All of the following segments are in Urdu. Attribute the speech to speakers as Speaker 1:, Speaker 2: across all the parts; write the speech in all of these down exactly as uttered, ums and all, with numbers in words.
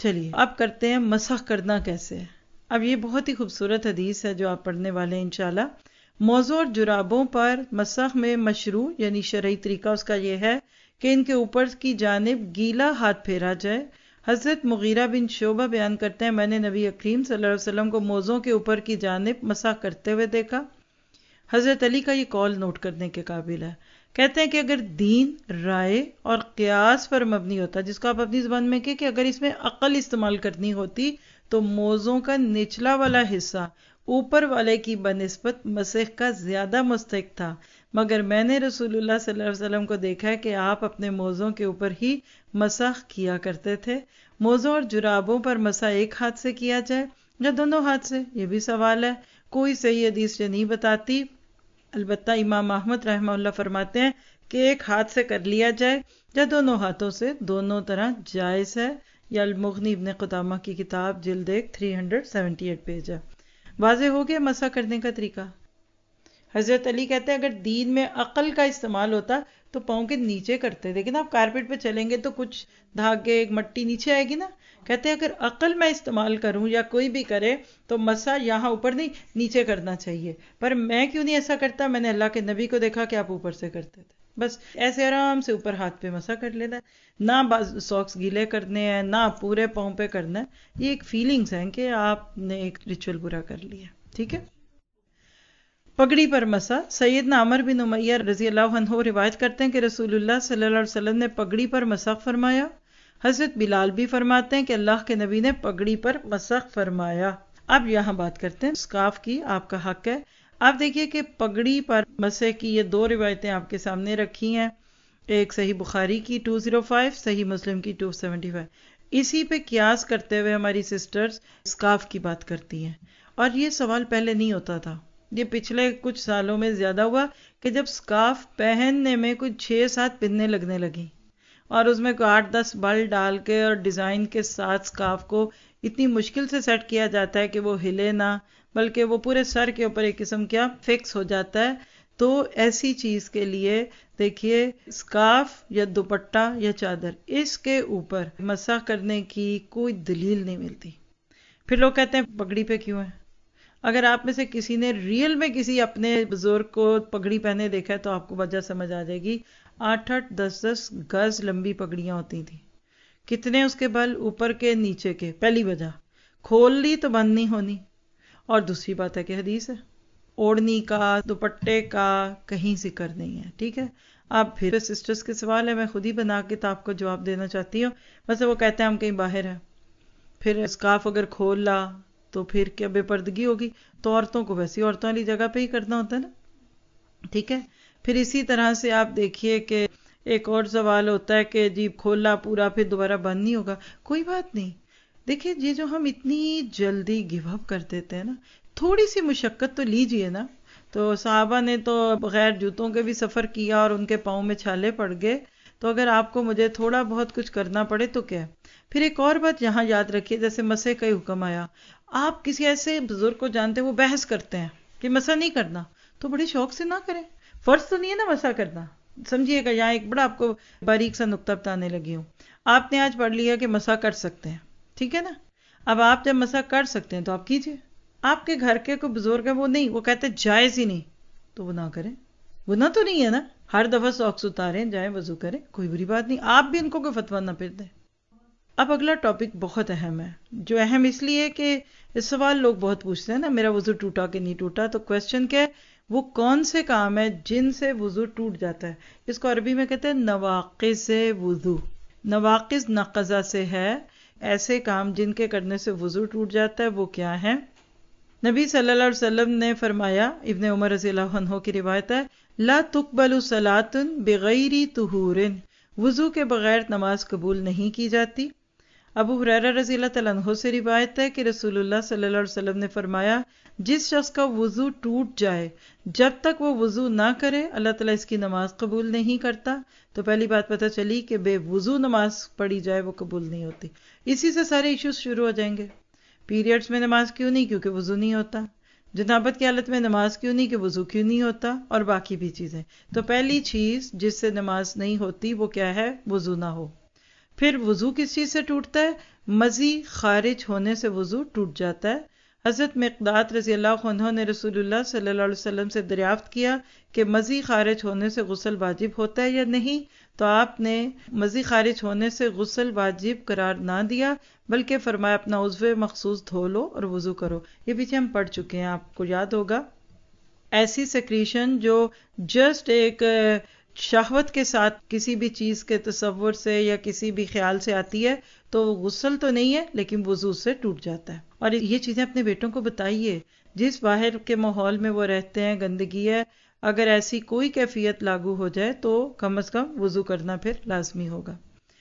Speaker 1: چلیے اب کرتے ہیں مسح کرنا کیسے ہے۔ اب یہ بہت ہی خوبصورت حدیث ہے جو آپ پڑھنے والے ہیں انشاءاللہ۔ موزوں اور جرابوں پر مسح میں مشروع یعنی شرعی طریقہ اس کا یہ ہے کہ ان کے اوپر کی جانب گیلا ہاتھ پھیرا جائے۔ حضرت مغیرہ بن شعبہ بیان کرتے ہیں میں نے نبی کریم صلی اللہ علیہ وسلم کو موزوں کے اوپر کی جانب مسح کرتے ہوئے دیکھا۔ حضرت علی کا یہ قول نوٹ کرنے کے قابل ہے۔ کہتے ہیں کہ اگر دین رائے اور قیاس پر مبنی ہوتا، جس کو آپ اپنی زبان میں کہ اگر اس میں عقل استعمال کرنی ہوتی تو موزوں کا نچلا والا حصہ اوپر والے کی بنسبت مسح کا زیادہ مستحق تھا، مگر میں نے رسول اللہ صلی اللہ علیہ وسلم کو دیکھا ہے کہ آپ اپنے موزوں کے اوپر ہی مسح کیا کرتے تھے۔ موزوں اور جرابوں پر مسح ایک ہاتھ سے کیا جائے یا دونوں ہاتھ سے، یہ بھی سوال ہے۔ کوئی صحیح حدیث یہ نہیں بتاتی، البتہ امام احمد رحمہ اللہ فرماتے ہیں کہ ایک ہاتھ سے کر لیا جائے یا دونوں ہاتھوں سے، دونوں طرح جائز ہے۔ یا المغنی ابن قدامہ کی کتاب جلد ایک تین سو اٹھہتر پیج ہے۔ واضح ہو گیا مسح کرنے کا طریقہ۔ حضرت علی کہتے ہیں اگر دین میں عقل کا استعمال ہوتا تو پاؤں کے نیچے کرتے، لیکن آپ کارپیٹ پہ چلیں گے تو کچھ دھاگے مٹی نیچے آئے گی نا۔ کہتے ہیں اگر عقل میں استعمال کروں یا کوئی بھی کرے تو مسح یہاں اوپر نہیں نیچے کرنا چاہیے، پر میں کیوں نہیں ایسا کرتا؟ میں نے اللہ کے نبی کو دیکھا کہ آپ اوپر سے کرتے تھے، بس ایسے آرام سے اوپر ہاتھ پہ مسح کر لینا ہے، نہ ساکس گیلے کرنے ہیں نہ پورے پاؤں پہ کرنا ہے۔ یہ ایک فیلنگز ہیں کہ آپ نے ایک ریچول پورا کر لیا، ٹھیک ہے۔ پگڑی پر مسح۔ سیدنا عمر بن امیہ رضی اللہ عنہ روایت کرتے ہیں کہ رسول اللہ صلی اللہ علیہ وسلم نے پگڑی پر مسح فرمایا۔ حضرت بلال بھی فرماتے ہیں کہ اللہ کے نبی نے پگڑی پر مسح فرمایا۔ اب یہاں بات کرتے ہیں اسکارف کی، آپ کا حق ہے۔ آپ دیکھیے کہ پگڑی پر مسح کی یہ دو روایتیں آپ کے سامنے رکھی ہیں، ایک صحیح بخاری کی دو سو پانچ، صحیح مسلم کی دو سو پچہتر۔ اسی پہ قیاس کرتے ہوئے ہماری سسٹرز اسکارف کی بات کرتی ہیں، اور یہ سوال پہلے نہیں ہوتا تھا، یہ پچھلے کچھ سالوں میں زیادہ ہوا کہ جب اسکارف پہننے میں کچھ چھ سات پنیں لگنے لگیں اور اس میں کوئی آٹھ دس بل ڈال کے اور ڈیزائن کے ساتھ اسکارف کو اتنی مشکل سے سیٹ کیا جاتا ہے کہ وہ ہلے نہ، بلکہ وہ پورے سر کے اوپر ایک قسم کیا فکس ہو جاتا ہے۔ تو ایسی چیز کے لیے دیکھیے اسکارف یا دوپٹہ یا چادر، اس کے اوپر مسح کرنے کی کوئی دلیل نہیں ملتی۔ پھر لوگ کہتے ہیں پگڑی پہ کیوں ہے؟ اگر آپ میں سے کسی نے ریئل میں کسی اپنے بزرگ کو پگڑی پہنے دیکھا ہے تو آپ کو وجہ سمجھ آ جائے گی۔ آٹھ آٹھ دس دس گز لمبی پگڑیاں ہوتی تھیں، کتنے اس کے بل اوپر کے نیچے کے، پہلی وجہ کھول لی تو بند نہیں ہونی، اور دوسری بات ہے کہ حدیث ہے اوڑھنی کا دوپٹے کا کہیں ذکر نہیں ہے، ٹھیک ہے۔ اب پھر سسٹرز کے سوال ہے، میں خود ہی بنا کے تو آپ کو جواب دینا چاہتی ہوں، بس وہ کہتے ہیں ہم کہیں باہر ہیں، پھر اسکارف اگر کھول لا تو پھر کیا بے پردگی ہوگی؟ تو عورتوں کو ویسی عورتوں والی جگہ پہ ہی کرنا ہوتا ہے نا، ٹھیک ہے۔ پھر اسی طرح سے آپ دیکھیے کہ ایک اور سوال ہوتا ہے کہ جی کھولا پورا پھر دوبارہ بند نہیں ہوگا، کوئی بات نہیں۔ دیکھیے یہ جو ہم اتنی جلدی گیو اپ کر دیتے ہیں نا، تھوڑی سی مشقت تو لیجئے نا۔ تو صحابہ نے تو بغیر جوتوں کے بھی سفر کیا اور ان کے پاؤں میں چھالے پڑ گئے، تو اگر آپ کو مجھے تھوڑا بہت کچھ کرنا پڑے تو کیا۔ پھر ایک اور بات یہاں یاد رکھیے، جیسے مسح کا حکم آیا، آپ کسی ایسے بزرگ کو جانتے وہ بحث کرتے ہیں کہ مسح نہیں کرنا، تو بڑے شوق سے نہ کریں، فرض تو نہیں ہے نا مسح کرنا۔ سمجھیے گا یہاں ایک بڑا آپ کو باریک سا نقطہ بتانے لگی ہوں۔ آپ نے آج پڑھ لیا کہ مسح کر سکتے ہیں، ٹھیک ہے نا۔ اب آپ جب مسح کر سکتے ہیں تو آپ کیجئے۔ آپ کے گھر کے کوئی بزرگ ہیں وہ نہیں، وہ کہتے جائز ہی نہیں، تو وہ نہ کریں، گناہ تو نہیں ہے نا۔ ہر دفعہ ساکس اتاریں، جائیں وضو کریں، کوئی بری بات نہیں، آپ بھی ان کو کوئی فتویٰ نہ پھر دیں۔ اب اگلا ٹاپک بہت اہم ہے، جو اہم اس لیے کہ اس سوال لوگ بہت پوچھتے ہیں نا، میرا وضو ٹوٹا کہ نہیں ٹوٹا، تو کویسچن کیا ہے؟ وہ کون سے کام ہے جن سے وضو ٹوٹ جاتا ہے؟ اس کو عربی میں کہتے ہیں نواقض وضو۔ نواقض نقضہ سے ہے، ایسے کام جن کے کرنے سے وضو ٹوٹ جاتا ہے، وہ کیا ہے؟ نبی صلی اللہ علیہ وسلم نے فرمایا، ابن عمر رضی اللہ عنہ کی روایت ہے، لا تقبل صلاۃ بغیر طہور، وضو کے بغیر نماز قبول نہیں کی جاتی۔ ابو ہریرہ رضی اللہ تعالیٰ عنہ سے روایت ہے کہ رسول اللہ صلی اللہ علیہ وسلم نے فرمایا، جس شخص کا وضو ٹوٹ جائے جب تک وہ وضو نہ کرے اللہ تعالیٰ اس کی نماز قبول نہیں کرتا۔ تو پہلی بات پتہ چلی کہ بے وضو نماز پڑھی جائے وہ قبول نہیں ہوتی۔ اسی سے سارے ایشوز شروع ہو جائیں گے۔ پیریڈز میں نماز کیوں نہیں؟ کیونکہ وضو نہیں ہوتا۔ جنابت کی حالت میں نماز کیوں نہیں؟ کہ وضو کیوں نہیں ہوتا، اور باقی بھی چیزیں۔ تو پہلی چیز جس سے نماز نہیں ہوتی وہ کیا ہے؟ وضو نہ ہو۔ پھر وضو کس چیز سے ٹوٹتا ہے؟ مزی خارج ہونے سے وضو ٹوٹ جاتا ہے۔ حضرت مقداد رضی اللہ عنہ نے رسول اللہ صلی اللہ علیہ وسلم سے دریافت کیا کہ مزی خارج ہونے سے غسل واجب ہوتا ہے یا نہیں، تو آپ نے مزی خارج ہونے سے غسل واجب قرار نہ دیا، بلکہ فرمایا اپنا عضو مخصوص دھو لو اور وضو کرو۔ یہ پیچھے ہم پڑھ چکے ہیں، آپ کو یاد ہوگا۔ ایسی سیکریشن جو جسٹ ایک شہوت کے ساتھ کسی بھی چیز کے تصور سے یا کسی بھی خیال سے آتی ہے تو غسل تو نہیں ہے لیکن وضو سے ٹوٹ جاتا ہے۔ اور یہ چیزیں اپنے بیٹوں کو بتائیے، جس باہر کے ماحول میں وہ رہتے ہیں گندگی ہے، اگر ایسی کوئی کیفیت لاگو ہو جائے تو کم از کم وضو کرنا پھر لازمی ہوگا۔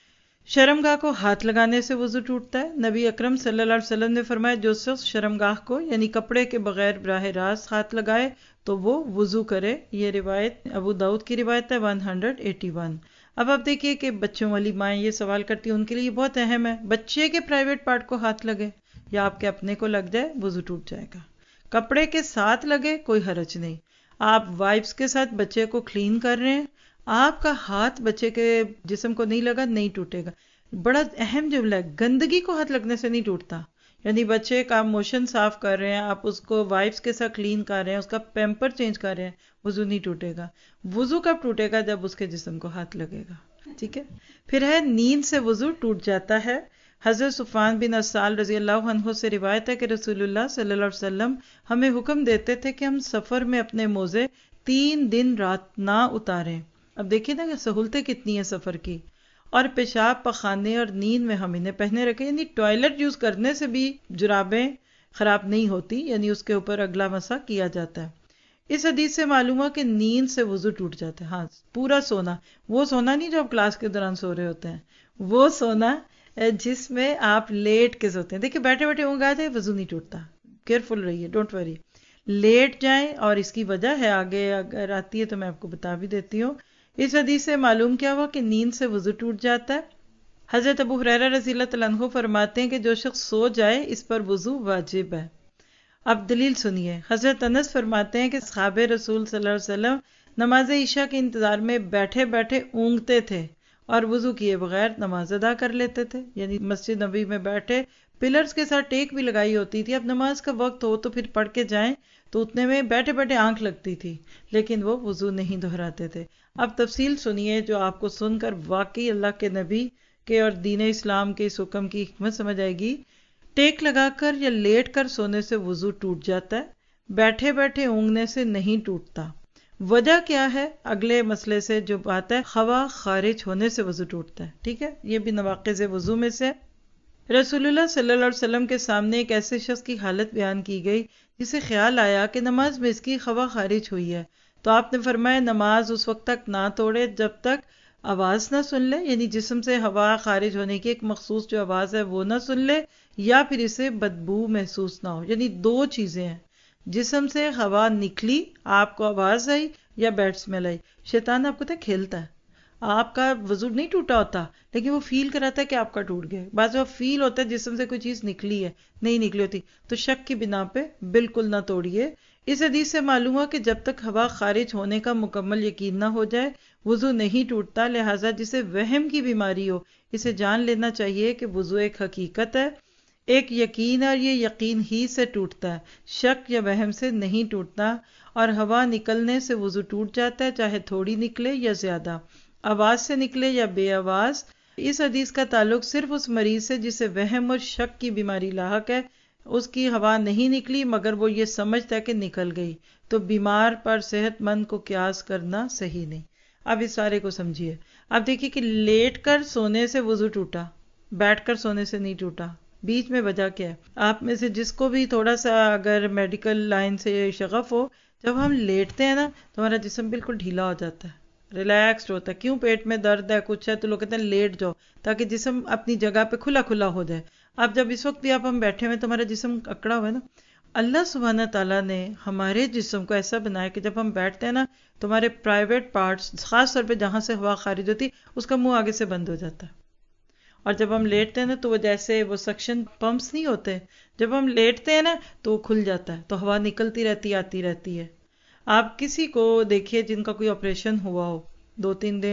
Speaker 1: شرمگاہ کو ہاتھ لگانے سے وضو ٹوٹتا ہے۔ نبی اکرم صلی اللہ علیہ وسلم نے فرمایا جو شخص شرمگاہ کو یعنی کپڑے کے بغیر براہ راست ہاتھ لگائے تو وہ وضو کرے۔ یہ روایت ابو داؤد کی روایت ہے ایک سو اکیاسی۔ اب آپ دیکھیے کہ بچوں والی مائیں یہ سوال کرتی ہیں، ان کے لیے یہ بہت اہم ہے، بچے کے پرائیویٹ پارٹ کو ہاتھ لگے یا آپ کے اپنے کو لگ جائے وضو ٹوٹ جائے گا۔ کپڑے کے ساتھ لگے کوئی حرج نہیں، آپ وائپس کے ساتھ بچے کو کلین کر رہے ہیں، آپ کا ہاتھ بچے کے جسم کو نہیں لگا نہیں ٹوٹے گا۔ بڑا اہم جملہ ہے، گندگی کو ہاتھ لگنے سے نہیں ٹوٹتا۔ یعنی بچے کا موشن صاف کر رہے ہیں، آپ اس کو وائپس کے ساتھ کلین کر رہے ہیں، اس کا پیمپر چینج کر رہے ہیں، وضو نہیں ٹوٹے گا۔ وضو کب ٹوٹے گا؟ جب اس کے جسم کو ہاتھ لگے گا، ٹھیک ہے۔ پھر ہے نیند سے وضو ٹوٹ جاتا ہے۔ حضرت صفوان بن اسال رضی اللہ عنہ سے روایت ہے کہ رسول اللہ صلی اللہ علیہ وسلم ہمیں حکم دیتے تھے کہ ہم سفر میں اپنے موزے تین دن رات نہ اتاریں۔ اب دیکھیں نا کہ سہولتیں کتنی ہیں سفر کی، اور پیشاب پخانے اور نیند میں ہم انہیں پہنے رکھے، یعنی ٹوائلٹ یوز کرنے سے بھی جرابیں خراب نہیں ہوتی، یعنی اس کے اوپر اگلا مسح کیا جاتا ہے۔ اس حدیث سے معلوم ہوا کہ نیند سے وضو ٹوٹ جاتا ہے۔ ہاں، پورا سونا، وہ سونا نہیں جو آپ کلاس کے دوران سو رہے ہوتے ہیں، وہ سونا جس میں آپ لیٹ کے سوتے ہیں۔ دیکھیں بیٹھے بیٹھے اونگ آ جائے وضو نہیں ٹوٹتا، کیئرفل رہیے، ڈونٹ وری، لیٹ جائیں، اور اس کی وجہ ہے آگے اگر آتی ہے تو میں آپ کو بتا بھی دیتی ہوں۔ اس حدیث سے معلوم کیا ہوا کہ نیند سے وضو ٹوٹ جاتا ہے۔ حضرت ابو ہریرہ رضی اللہ عنہ فرماتے ہیں کہ جو شخص سو جائے اس پر وضو واجب ہے۔ اب دلیل سنیے، حضرت انس فرماتے ہیں کہ صحابہ رسول صلی اللہ علیہ وسلم نماز عشاء کے انتظار میں بیٹھے بیٹھے اونگتے تھے اور وضو کیے بغیر نماز ادا کر لیتے تھے، یعنی مسجد نبوی میں بیٹھے پلرز کے ساتھ ٹیک بھی لگائی ہوتی تھی، اب نماز کا وقت ہو تو پھر پڑھ کے جائیں تو اتنے میں بیٹھے بیٹھے آنکھ لگتی تھی، لیکن وہ وضو نہیں دہراتے تھے۔ اب تفصیل سنیے جو آپ کو سن کر واقعی اللہ کے نبی کے اور دین اسلام کے اس حکم کی حکمت سمجھ آئے گی۔ ٹیک لگا کر یا لیٹ کر سونے سے وضو ٹوٹ جاتا ہے، بیٹھے بیٹھے اونگنے سے نہیں ٹوٹتا۔ وجہ کیا ہے؟ اگلے مسئلے سے جو بات ہے، ہوا خارج ہونے سے وضو ٹوٹتا ہے، ٹھیک ہے، یہ بھی نواقض وضو میں سے۔ رسول اللہ صلی اللہ علیہ وسلم کے سامنے ایک ایسے شخص کی حالت بیان کی گئی جسے خیال آیا کہ نماز میں اس کی ہوا خارج ہوئی ہے، تو آپ نے فرمایا نماز اس وقت تک نہ توڑے جب تک آواز نہ سن لے، یعنی جسم سے ہوا خارج ہونے کی ایک مخصوص جو آواز ہے وہ نہ سن لے، یا پھر اسے بدبو محسوس نہ ہو۔ یعنی دو چیزیں ہیں، جسم سے ہوا نکلی، آپ کو آواز آئی یا بیڈ اسمیل آئی۔ شیطان آپ کو پتہ ہے کھیلتا ہے، آپ کا وضو نہیں ٹوٹا ہوتا لیکن وہ فیل کراتا ہے کہ آپ کا ٹوٹ گیا۔ بعض وہ فیل ہوتا ہے جسم سے کوئی چیز نکلی ہے، نہیں نکلی ہوتی، تو شک کی بنا پہ بالکل نہ توڑیے۔ اس حدیث سے معلوم ہوا کہ جب تک ہوا خارج ہونے کا مکمل یقین نہ ہو جائے وضو نہیں ٹوٹتا، لہٰذا جسے وہم کی بیماری ہو اسے جان لینا چاہیے کہ وضو ایک حقیقت ہے، ایک یقین، اور یہ یقین ہی سے ٹوٹتا ہے، شک یا وہم سے نہیں ٹوٹتا۔ اور ہوا نکلنے سے وضو ٹوٹ جاتا ہے، چاہے تھوڑی نکلے یا زیادہ، آواز سے نکلے یا بے آواز۔ اس حدیث کا تعلق صرف اس مریض سے جسے وہم اور شک کی بیماری لاحق ہے، اس کی ہوا نہیں نکلی مگر وہ یہ سمجھتا ہے کہ نکل گئی، تو بیمار پر صحت مند کو قیاس کرنا صحیح نہیں۔ اب اس سارے کو سمجھیے۔ اب دیکھیے کہ لیٹ کر سونے سے وضو ٹوٹا، بیٹھ کر سونے سے نہیں ٹوٹا، بیچ میں وجہ کیا ہے؟ آپ میں سے جس کو بھی تھوڑا سا اگر میڈیکل لائن سے شغف ہو، جب ہم لیٹتے ہیں نا تو ہمارا جسم بالکل ڈھیلا ہو جاتا ہے، ریلیکسڈ ہوتا ہے۔ کیوں؟ پیٹ میں درد ہے، کچھ ہے، تو لوگ کہتے ہیں لیٹ جاؤ تاکہ جسم اپنی جگہ پہ کھلا کھلا ہو جائے۔ اب جب اس وقت بھی آپ ہم بیٹھے ہوئے تو ہمارا جسم اکڑا ہوا ہے نا، اللہ سبحانہ تعالیٰ نے ہمارے جسم کو ایسا بنایا کہ جب ہم بیٹھتے ہیں نا تو ہمارے پرائیویٹ پارٹس، خاص طور پہ جہاں سے ہوا خارج ہوتی اس کا منہ آگے سے بند ہو جاتا ہے، اور جب ہم لیٹتے ہیں نا تو وہ جیسے وہ سکشن پمپس نہیں ہوتے، جب ہم لیٹتے ہیں نا تو وہ کھل جاتا ہے، تو ہوا نکلتی رہتی آتی رہتی ہے۔ آپ کسی کو دیکھیے جن کا کوئی آپریشن ہوا ہو، دو تین دن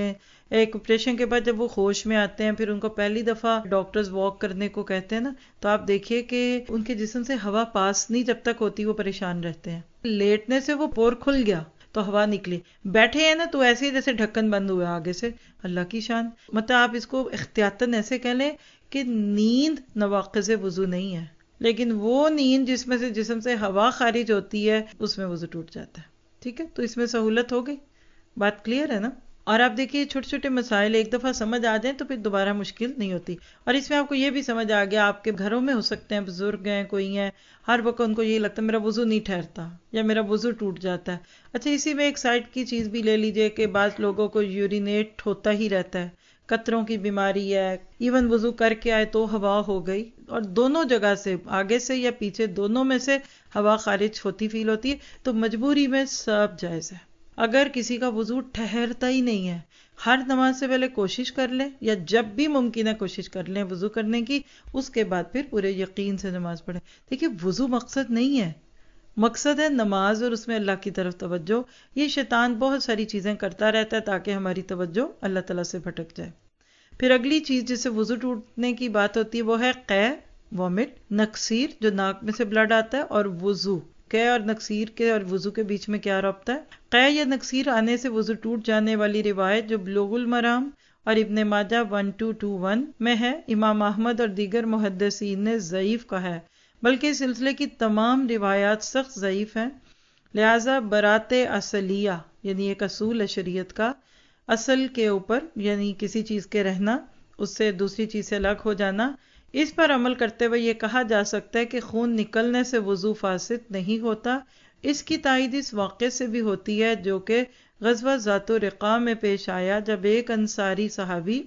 Speaker 1: ایک آپریشن کے بعد جب وہ ہوش میں آتے ہیں، پھر ان کو پہلی دفعہ ڈاکٹرز واک کرنے کو کہتے ہیں نا، تو آپ دیکھیے کہ ان کے جسم سے ہوا پاس نہیں جب تک ہوتی وہ پریشان رہتے ہیں. لیٹنے سے وہ پور کھل گیا تو ہوا نکلی، بیٹھے ہیں نا تو ایسے ہی جیسے ڈھکن بند ہوا آگے سے. اللہ کی شان. مطلب آپ اس کو احتیاطاً ایسے کہہ لیں کہ نیند نواقض وضو نہیں ہے، لیکن وہ نیند جس میں سے جسم سے ہوا خارج ہوتی ہے اس میں وضو ٹوٹ جاتا ہے. ٹھیک ہے، تو اس میں سہولت ہو گئی. بات کلیئر ہے نا؟ اور آپ دیکھیے چھوٹے چھوٹے مسائل ایک دفعہ سمجھ آ جائیں تو پھر دوبارہ مشکل نہیں ہوتی. اور اس میں آپ کو یہ بھی سمجھ آ گیا، آپ کے گھروں میں ہو سکتے ہیں بزرگ ہیں، کوئی ہیں، ہر وقت ان کو یہ لگتا ہے میرا وضو نہیں ٹھہرتا یا میرا وضو ٹوٹ جاتا ہے. اچھا، اسی میں ایک سائڈ کی چیز بھی لے لیجئے کہ بعض لوگوں کو یورینیٹ ہوتا ہی رہتا ہے، قطروں کی بیماری ہے، ایون وضو کر کے آئے تو ہوا ہو گئی، اور دونوں جگہ سے آگے سے یا پیچھے دونوں میں سے ہوا خارج ہوتی فیل ہوتی ہے، تو مجبوری میں سب جائز ہے. اگر کسی کا وضو ٹھہرتا ہی نہیں ہے، ہر نماز سے پہلے کوشش کر لیں، یا جب بھی ممکن ہے کوشش کر لیں وضو کرنے کی، اس کے بعد پھر پورے یقین سے نماز پڑھیں. دیکھیے وضو مقصد نہیں ہے، مقصد ہے نماز اور اس میں اللہ کی طرف توجہ. یہ شیطان بہت ساری چیزیں کرتا رہتا ہے تاکہ ہماری توجہ اللہ تعالیٰ سے بھٹک جائے. پھر اگلی چیز جس سے وضو ٹوٹنے کی بات ہوتی ہے وہ ہے قے، وامٹ، نکسیر جو ناک میں سے بلڈ آتا ہے، اور وضو. قے اور نکسیر کے اور وضو کے بیچ میں کیا رابطہ ہے؟ قے یا نکسیر آنے سے وضو ٹوٹ جانے والی روایت جو بلوغ المرام اور ابن ماجہ ون ٹو ٹو ون میں ہے، امام احمد اور دیگر محدثین نے ضعیف کہا ہے، بلکہ اس سلسلے کی تمام روایات سخت ضعیف ہیں. لہذا برات اصلیہ یعنی ایک اصول ہے شریعت کا، اصل کے اوپر یعنی کسی چیز کے رہنا، اس سے دوسری چیز سے الگ ہو جانا، اس پر عمل کرتے ہوئے یہ کہا جا سکتا ہے کہ خون نکلنے سے وضو فاسد نہیں ہوتا. اس کی تائید اس واقعے سے بھی ہوتی ہے جو کہ غزوہ ذات الرقاع میں پیش آیا، جب ایک انصاری صحابی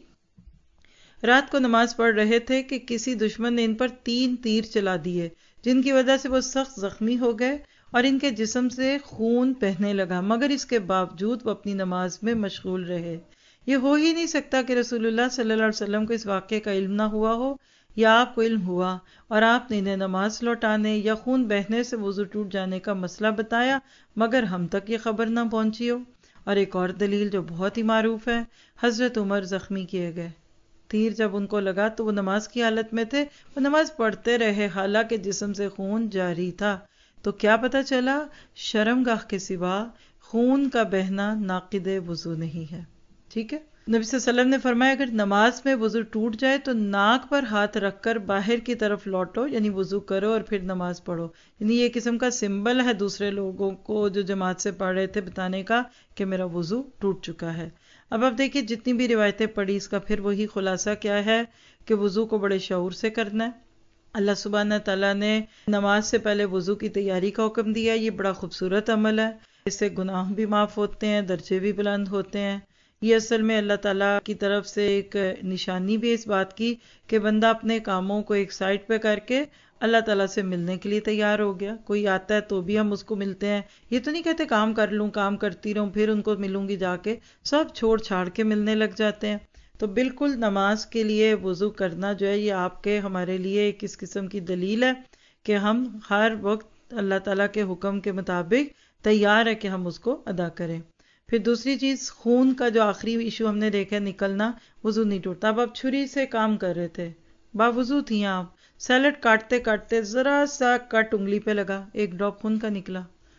Speaker 1: رات کو نماز پڑھ رہے تھے کہ کسی دشمن نے ان پر تین تیر چلا دیے، جن کی وجہ سے وہ سخت زخمی ہو گئے اور ان کے جسم سے خون بہنے لگا، مگر اس کے باوجود وہ اپنی نماز میں مشغول رہے. یہ ہو ہی نہیں سکتا کہ رسول اللہ صلی اللہ علیہ وسلم کو اس واقعے کا علم نہ ہوا ہو، یا آپ کو علم ہوا اور آپ نے انہیں نماز لوٹانے یا خون بہنے سے وضو ٹوٹ جانے کا مسئلہ بتایا مگر ہم تک یہ خبر نہ پہنچی ہو. اور ایک اور دلیل جو بہت ہی معروف ہے، حضرت عمر زخمی کیے گئے، تیر جب ان کو لگا تو وہ نماز کی حالت میں تھے، وہ نماز پڑھتے رہے حالانکہ جسم سے خون جاری تھا. تو کیا پتا چلا؟ شرمگاہ کے سوا خون کا بہنا ناقض وضو نہیں ہے. ٹھیک ہے، نبی صلی اللہ علیہ وسلم نے فرمایا اگر نماز میں وضو ٹوٹ جائے تو ناک پر ہاتھ رکھ کر باہر کی طرف لوٹو، یعنی وضو کرو اور پھر نماز پڑھو. یعنی یہ قسم کا سمبل ہے دوسرے لوگوں کو جو جماعت سے پڑھ رہے تھے بتانے کا کہ میرا وضو ٹوٹ چکا ہے. اب آپ دیکھیے جتنی بھی روایتیں پڑھی اس کا پھر وہی خلاصہ کیا ہے کہ وضو کو بڑے شعور سے کرنا ہے. اللہ سبحانہ تعالیٰ نے نماز سے پہلے وضو کی تیاری کا حکم دیا. یہ بڑا خوبصورت عمل ہے، اس سے گناہ بھی معاف ہوتے ہیں، درجے بھی بلند ہوتے ہیں. یہ اصل میں اللہ تعالیٰ کی طرف سے ایک نشانی بھی اس بات کی کہ بندہ اپنے کاموں کو ایک سائٹ پہ کر کے اللہ تعالیٰ سے ملنے کے لیے تیار ہو گیا. کوئی آتا ہے تو بھی ہم اس کو ملتے ہیں، یہ تو نہیں کہتے کام کر لوں کام کرتی رہوں پھر ان کو ملوں گی جا کے، سب چھوڑ چھاڑ کے ملنے لگ جاتے ہیں. تو بالکل نماز کے لیے وضو کرنا جو ہے یہ آپ کے ہمارے لیے ایک اس قسم کی دلیل ہے کہ ہم ہر وقت اللہ تعالیٰ کے حکم کے مطابق تیار ہے کہ ہم اس کو ادا کریں. پھر دوسری چیز خون کا جو آخری ایشو ہم نے دیکھا نکلنا، وضو نہیں ٹوٹتا. اب آپ چھری سے کام کر رہے تھے، باوضو تھی آپ، سیلڈ کاٹتے کاٹتے ذرا سا کٹ انگلی پہ لگا، ایک ڈراپ خون کا نکلا،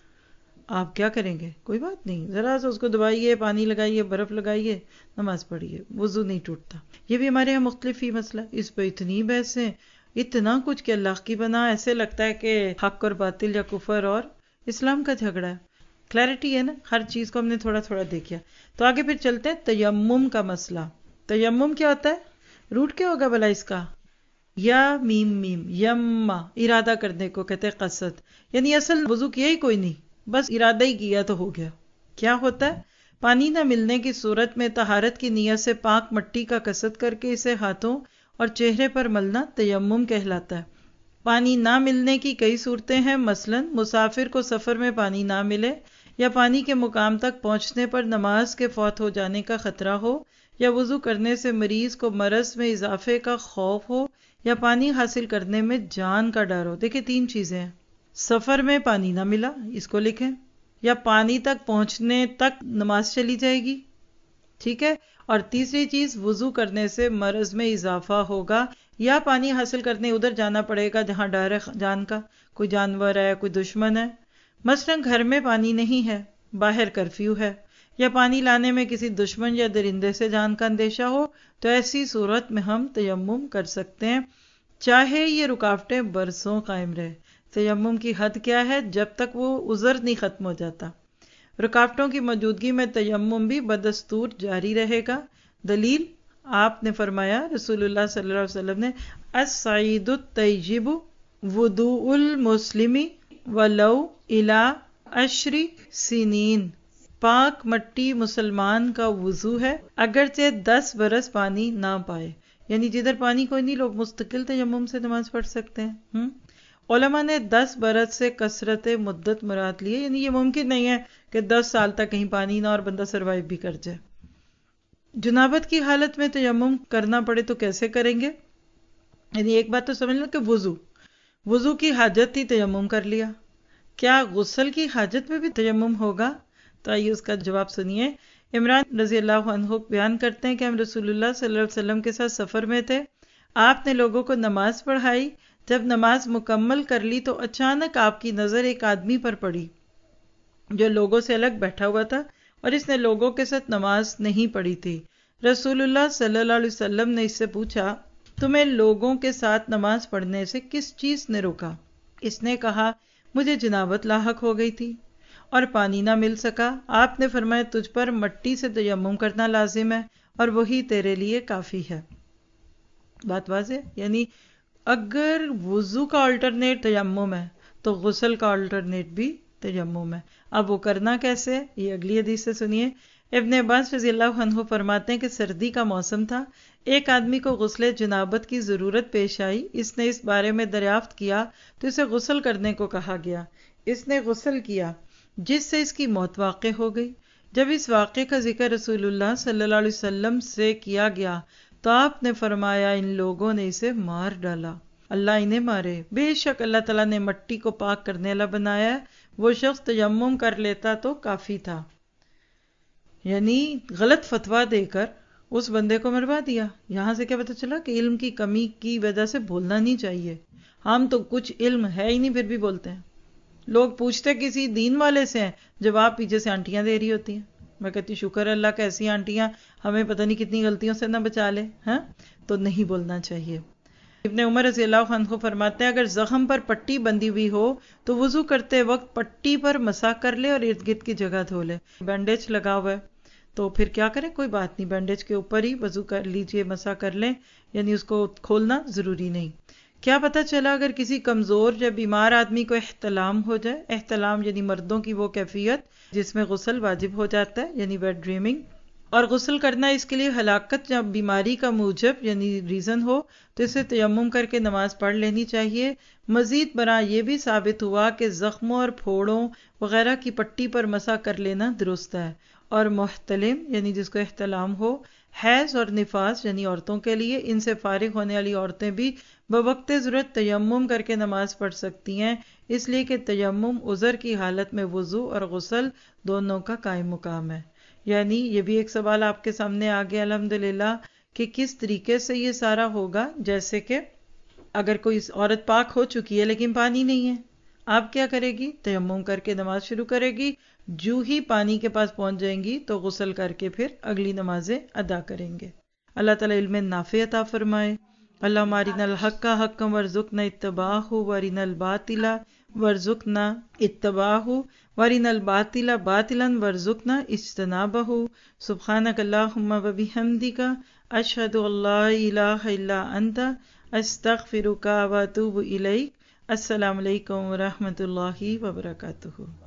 Speaker 1: آپ کیا کریں گے؟ کوئی بات نہیں، ذرا سا اس کو دبائیے، پانی لگائیے، برف لگائیے، نماز پڑھیے، وضو نہیں ٹوٹتا. یہ بھی ہمارے یہاں مختلف ہی مسئلہ، اس پہ اتنی بحثیں، اتنا کچھ کہ اللہ کی بنا، ایسے لگتا ہے کہ حق اور باطل یا کفر اور اسلام کا جھگڑا ہے. کلیرٹی ہے نا، ہر چیز کو ہم نے تھوڑا تھوڑا دیکھا. تو آگے پھر چلتے ہیں تیمم کا مسئلہ. تیمم کیا ہوتا ہے؟ روٹ کیا ہوگا بھلا اس کا؟ یا میم میم یما، ارادہ کرنے کو کہتے ہیں قصد، یعنی اصل وضو کیا ہی کوئی نہیں، بس ارادہ ہی کیا تو ہو گیا. کیا ہوتا ہے؟ پانی نہ ملنے کی صورت میں طہارت کی نیت سے پاک مٹی کا قصد کر کے اسے ہاتھوں اور چہرے پر ملنا تیمم کہلاتا ہے. پانی نہ ملنے کی کئی صورتیں ہیں، مثلا مسافر کو سفر میں پانی نہ ملے، یا پانی کے مقام تک پہنچنے پر نماز کے فوت ہو جانے کا خطرہ ہو، یا وضو کرنے سے مریض کو مرض میں اضافے کا خوف ہو، یا پانی حاصل کرنے میں جان کا ڈر ہو. دیکھیں تین چیزیں ہیں، سفر میں پانی نہ ملا اس کو لکھیں، یا پانی تک پہنچنے تک نماز چلی جائے گی، ٹھیک ہے، اور تیسری چیز، وضو کرنے سے مرض میں اضافہ ہوگا یا پانی حاصل کرنے ادھر جانا پڑے گا جہاں ڈر ہے جان کا، کوئی جانور ہے، کوئی دشمن ہے. مثلا گھر میں پانی نہیں ہے، باہر کرفیو ہے، یا پانی لانے میں کسی دشمن یا درندے سے جان کا اندیشہ ہو، تو ایسی صورت میں ہم تیمم کر سکتے ہیں، چاہے یہ رکاوٹیں برسوں قائم رہے. تیمم کی حد کیا ہے؟ جب تک وہ عذر نہیں ختم ہو جاتا. رکاوٹوں کی موجودگی میں تیمم بھی بدستور جاری رہے گا. دلیل، آپ نے فرمایا، رسول اللہ صلی اللہ علیہ وسلم نے، الصعید الطیب وضوء المسلم ولو الی عشر سنین. پاک مٹی مسلمان کا وضو ہے اگرچہ دس برس پانی نہ پائے. یعنی جدھر پانی کوئی نہیں، لوگ مستقل تیمم سے نماز پڑھ سکتے ہیں. ہم علماء نے دس برس سے کثرت مدت مراد لیے، یعنی یہ ممکن نہیں ہے کہ دس سال تک کہیں پانی نہ اور بندہ سروائیو بھی کر جائے. جنابت کی حالت میں تیمم کرنا پڑے تو کیسے کریں گے؟ یعنی ایک بات تو سمجھ لو کہ وضو وضو کی حاجت تھی، تیمم کر لیا. کیا غسل کی حاجت میں بھی تیمم ہوگا؟ تو آئیے اس کا جواب سنیے. عمران رضی اللہ عنہ بیان کرتے ہیں کہ ہم رسول اللہ صلی اللہ علیہ وسلم کے ساتھ سفر میں تھے. آپ نے لوگوں کو نماز پڑھائی. جب نماز مکمل کر لی تو اچانک آپ کی نظر ایک آدمی پر پڑی جو لوگوں سے الگ بیٹھا ہوا تھا اور اس نے لوگوں کے ساتھ نماز نہیں پڑھی تھی. رسول اللہ صلی اللہ علیہ وسلم نے اس سے پوچھا، تمہیں لوگوں کے ساتھ نماز پڑھنے سے کس چیز نے روکا؟ اس نے کہا، مجھے جنابت لاحق ہو گئی تھی اور پانی نہ مل سکا. آپ نے فرمایا، تجھ پر مٹی سے تیمم کرنا لازم ہے اور وہی تیرے لیے کافی ہے. بات واضح؟ یعنی اگر وضو کا آلٹرنیٹ تیمم ہے تو غسل کا آلٹرنیٹ بھی تیمم ہے. اب وہ کرنا کیسے؟ یہ اگلی حدیث سے سنیے. ابن عباس رضی اللہ عنہ فرماتے ہیں کہ سردی کا موسم تھا. ایک آدمی کو غسل جنابت کی ضرورت پیش آئی. اس نے اس بارے میں دریافت کیا تو اسے غسل کرنے کو کہا گیا. اس نے غسل کیا جس سے اس کی موت واقع ہو گئی. جب اس واقعے کا ذکر رسول اللہ صلی اللہ علیہ وسلم سے کیا گیا تو آپ نے فرمایا، ان لوگوں نے اسے مار ڈالا، اللہ انہیں مارے. بے شک اللہ تعالیٰ نے مٹی کو پاک کرنے والا بنایا ہے، وہ شخص تیمم کر لیتا تو کافی تھا. یعنی غلط فتویٰ دے کر اس بندے کو مروا دیا. یہاں سے کیا پتہ چلا کہ علم کی کمی کی وجہ سے بولنا نہیں چاہیے. ہم تو کچھ علم ہے ہی نہیں پھر بھی بولتے ہیں. لوگ پوچھتے کسی دین والے سے ہیں، جواب پیچھے سے آنٹیاں دے رہی ہوتی ہیں. میں کہتی شکر اللہ کا ایسی آنٹیاں ہمیں پتہ نہیں کتنی غلطیوں سے نہ بچا لے. ہاں تو نہیں بولنا چاہیے. ابن عمر رضی اللہ عنہ فرماتے ہیں، اگر زخم پر پٹی بندھی ہوئی ہو تو وضو کرتے وقت پٹی پر مسح کر لے اور ارد گرد کی جگہ دھو لے. بینڈیج لگا ہوا ہے تو پھر کیا کریں؟ کوئی بات نہیں، بینڈیج کے اوپر ہی وضو کر لیجئے، مسح کر لیں، یعنی اس کو کھولنا ضروری نہیں. کیا پتہ چلا اگر کسی کمزور یا بیمار آدمی کو احتلام ہو جائے؟ احتلام یعنی مردوں کی وہ کیفیت جس میں غسل واجب ہو جاتا ہے، یعنی ویٹ ڈریمنگ، اور غسل کرنا اس کے لیے ہلاکت یا بیماری کا موجب یعنی ریزن ہو تو اسے تیمم کر کے نماز پڑھ لینی چاہیے. مزید برآں یہ بھی ثابت ہوا کہ زخموں اور پھوڑوں وغیرہ کی پٹی پر مسح کر لینا درست ہے. اور محتلم یعنی جس کو احتلام ہو، حیض اور نفاس یعنی عورتوں کے لیے، ان سے فارغ ہونے والی عورتیں بھی بوقت ضرورت تیمم کر کے نماز پڑھ سکتی ہیں، اس لیے کہ تیمم عذر کی حالت میں وضو اور غسل دونوں کا قائم مقام ہے. یعنی یہ بھی ایک سوال آپ کے سامنے آ گیا الحمدللہ کہ کس طریقے سے یہ سارا ہوگا. جیسے کہ اگر کوئی عورت پاک ہو چکی ہے لیکن پانی نہیں ہے، آپ کیا کرے گی؟ تیمم کر کے نماز شروع کرے گی. جو ہی پانی کے پاس پہنچ جائیں گی تو غسل کر کے پھر اگلی نمازیں ادا کریں گے. اللہ تعالیٰ علم نافع عطا فرمائے. اللہم ارنا الحق حقا وارزقنا اتباعہ وارنا الباطل وارزقنا اتباعہ وارنا الباطل باطلا وارزقنا اجتنابہ. سبحانک اللہم وبحمدک اشہد ان لا الہ الا انت استغفرک واتوب الیک. السلام علیکم ورحمۃ اللہ وبرکاتہ.